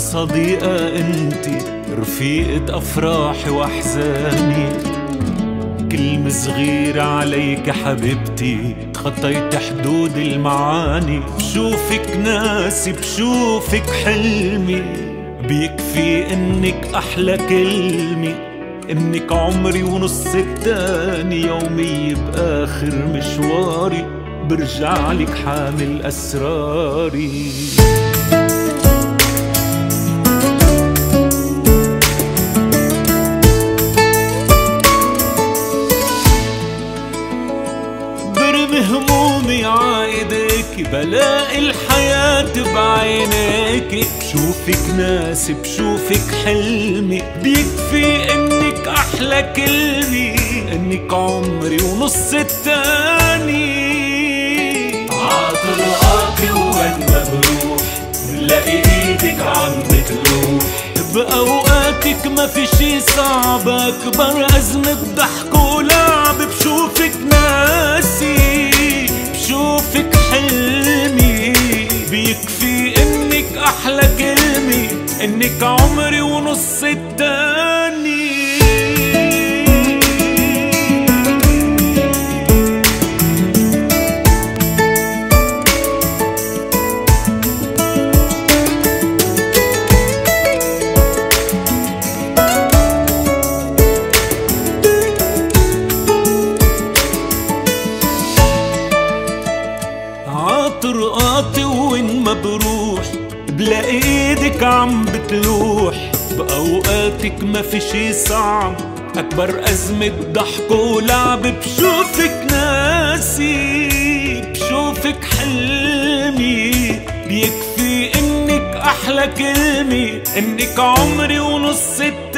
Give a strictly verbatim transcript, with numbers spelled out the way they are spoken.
صديقة انتي، رفيقة افراحي واحزاني. كلمة صغيرة عليك حبيبتي، خطيت حدود المعاني. بشوفك ناسي بشوفك حلمي، بيكفي انك احلى كلمة. انك عمري ونص التاني، يومي باخر مشواري، برجع لك حامل اسراري. همومي عايدك، بلاقي الحياة بعينيك. بشوفك ناسي بشوفك حلمي، بيكفي انك احلى كلمة. انك عمري ونص التاني. عطرقاتي وين ما بروح، بلاقي ايدك عم بتروح. بأوقاتك ما في شي صعب، أكبر أزمة ضحك ولعب. بشوفك ناسي بشوفك حلمي، بيكفي إنك أحلى كلمة. إنك عمري ونص التاني. طرقاتي وين ما بروح، بلاقي ايدك عم بتلوح. بأوقاتك ما في شي صعب، أكبر أزمة ضحك ولعب. بشوفك ناسي بشوفك حلمي، بيكفي إنك أحلى كلمة. إنك عمري ونص التاني.